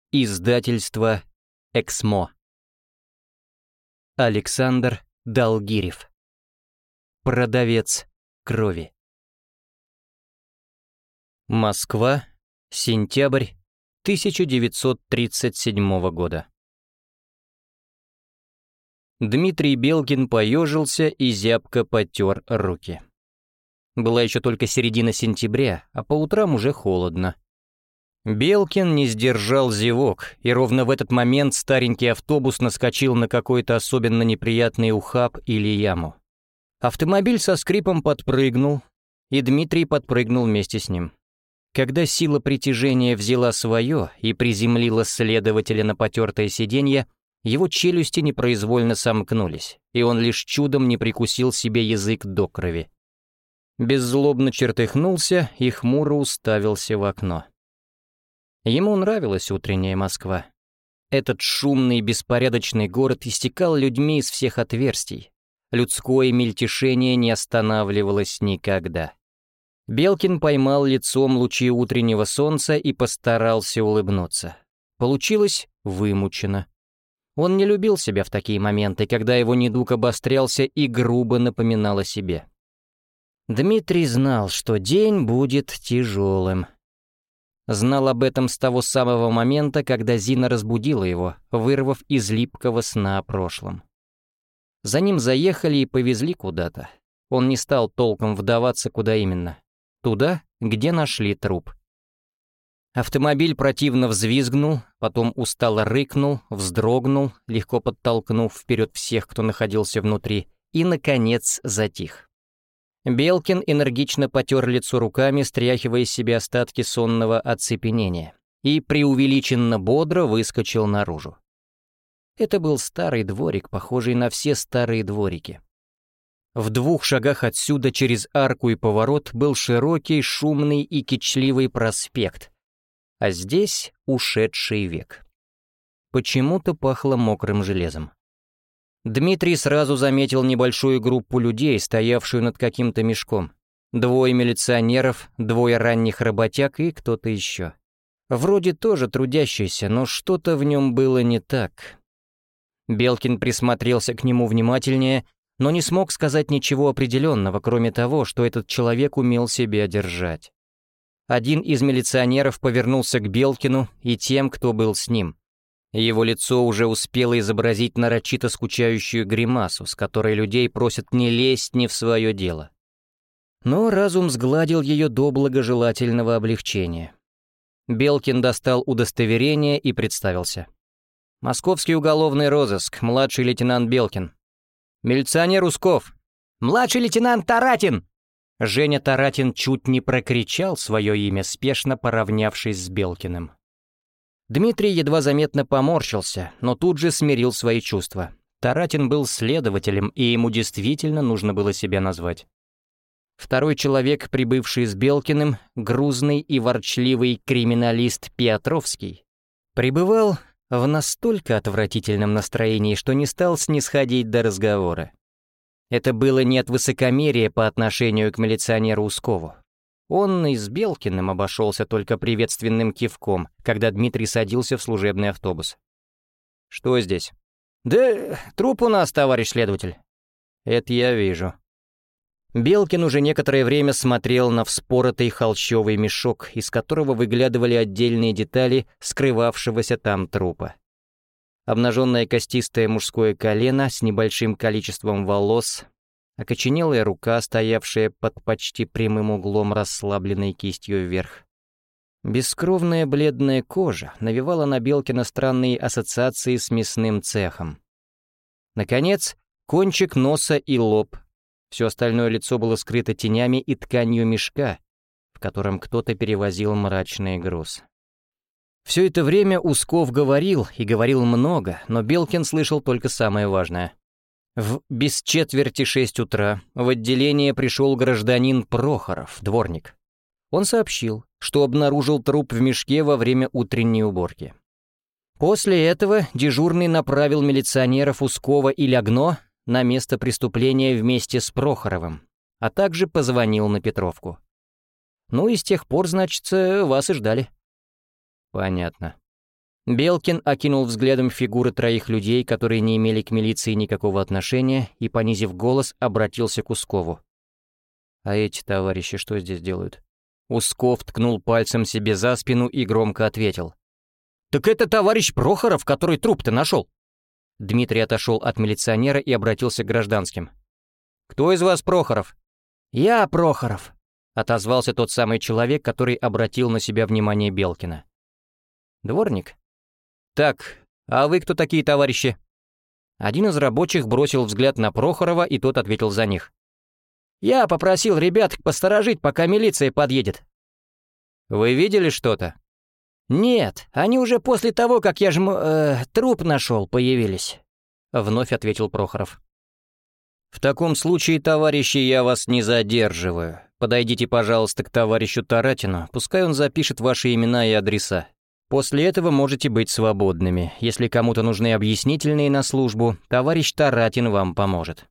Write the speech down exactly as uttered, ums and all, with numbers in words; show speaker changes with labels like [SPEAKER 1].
[SPEAKER 1] Издательство «Эксмо». Александр Долгирев. Продавец крови. Москва, сентябрь тысяча девятьсот тридцать седьмого года. Дмитрий Белкин поежился и зябко потер руки. Была еще только середина сентября, а по утрам уже холодно. Белкин не сдержал зевок, и ровно в этот момент старенький автобус наскочил на какой-то особенно неприятный ухаб или яму. Автомобиль со скрипом подпрыгнул, и Дмитрий подпрыгнул вместе с ним. Когда сила притяжения взяла свое и приземлила следователя на потертое сиденье, его челюсти непроизвольно сомкнулись, и он лишь чудом не прикусил себе язык до крови. Беззлобно чертыхнулся и хмуро уставился в окно. Ему нравилась утренняя Москва. Этот шумный, беспорядочный город истекал людьми из всех отверстий. Людское мельтешение не останавливалось никогда. Белкин поймал лицом лучи утреннего солнца и постарался улыбнуться. Получилось вымученно. Он не любил себя в такие моменты, когда его недуг обострялся и грубо напоминал о себе. Дмитрий знал, что день будет тяжелым. Знал об этом с того самого момента, когда Зина разбудила его, вырвав из липкого сна о прошлом. За ним заехали и повезли куда-то. Он не стал толком вдаваться, куда именно. Туда, где нашли труп. Автомобиль противно взвизгнул, потом устало рыкнул, вздрогнул, легко подтолкнув вперед всех, кто находился внутри, и, наконец, затих. Белкин энергично потер лицо руками, стряхивая из себя остатки сонного оцепенения, и преувеличенно бодро выскочил наружу. Это был старый дворик, похожий на все старые дворики. В двух шагах отсюда через арку и поворот был широкий, шумный и кичливый проспект, а здесь ушедший век. Почему-то пахло мокрым железом. Дмитрий сразу заметил небольшую группу людей, стоявшую над каким-то мешком. Двое милиционеров, двое ранних работяг и кто-то еще. Вроде тоже трудящийся, но что-то в нем было не так. Белкин присмотрелся к нему внимательнее, но не смог сказать ничего определенного, кроме того, что этот человек умел себя держать. Один из милиционеров повернулся к Белкину и тем, кто был с ним. Его лицо уже успело изобразить нарочито скучающую гримасу, с которой людей просят не лезть не в свое дело. Но разум сгладил ее до благожелательного облегчения. Белкин достал удостоверение и представился. «Московский уголовный розыск, младший лейтенант Белкин». «Милиционер Усков». «Младший лейтенант Таратин!» Женя Таратин чуть не прокричал свое имя, спешно поравнявшись с Белкиным. Дмитрий едва заметно поморщился, но тут же смирил свои чувства. Таратин был следователем, и ему действительно нужно было себя назвать. Второй человек, прибывший с Белкиным, грузный и ворчливый криминалист Петровский, пребывал в настолько отвратительном настроении, что не стал снисходить до разговора. Это было не от высокомерия по отношению к милиционеру Ускову. Он и с Белкиным обошелся только приветственным кивком, когда Дмитрий садился в служебный автобус. «Что здесь?» «Да труп у нас, товарищ следователь». «Это я вижу». Белкин уже некоторое время смотрел на вспоротый холщовый мешок, из которого выглядывали отдельные детали скрывавшегося там трупа. Обнаженное костистое мужское колено с небольшим количеством волос, окоченелая рука, стоявшая под почти прямым углом расслабленной кистью вверх. Бескровная бледная кожа навевала на Белкина странные ассоциации с мясным цехом. Наконец, кончик носа и лоб. Все остальное лицо было скрыто тенями и тканью мешка, в котором кто-то перевозил мрачный груз. Все это время Усков говорил, и говорил много, но Белкин слышал только самое важное. В без четверти шесть утра в отделение пришел гражданин Прохоров, дворник. Он сообщил, что обнаружил труп в мешке во время утренней уборки. После этого дежурный направил милиционеров Ускова и Лягно на место преступления вместе с Прохоровым, а также позвонил на Петровку. Ну и с тех пор, значит, вас и ждали. Понятно. Белкин окинул взглядом фигуры троих людей, которые не имели к милиции никакого отношения, и, понизив голос, обратился к Ускову. «А эти товарищи что здесь делают?» Усков ткнул пальцем себе за спину и громко ответил. «Так это товарищ Прохоров, который труп-то нашел!» Дмитрий отошел от милиционера и обратился к гражданским. «Кто из вас Прохоров?» «Я Прохоров», — отозвался тот самый человек, который обратил на себя внимание Белкина. «Дворник?» «Так, а вы кто такие, товарищи?» Один из рабочих бросил взгляд на Прохорова, и тот ответил за них. «Я попросил ребят посторожить, пока милиция подъедет». «Вы видели что-то?» «Нет, они уже после того, как я жм... Э, труп нашел, появились», — вновь ответил Прохоров. «В таком случае, товарищи, я вас не задерживаю. Подойдите, пожалуйста, к товарищу Таратину, пускай он запишет ваши имена и адреса. После этого можете быть свободными. Если кому-то нужны объяснительные на службу, товарищ Таратин вам поможет».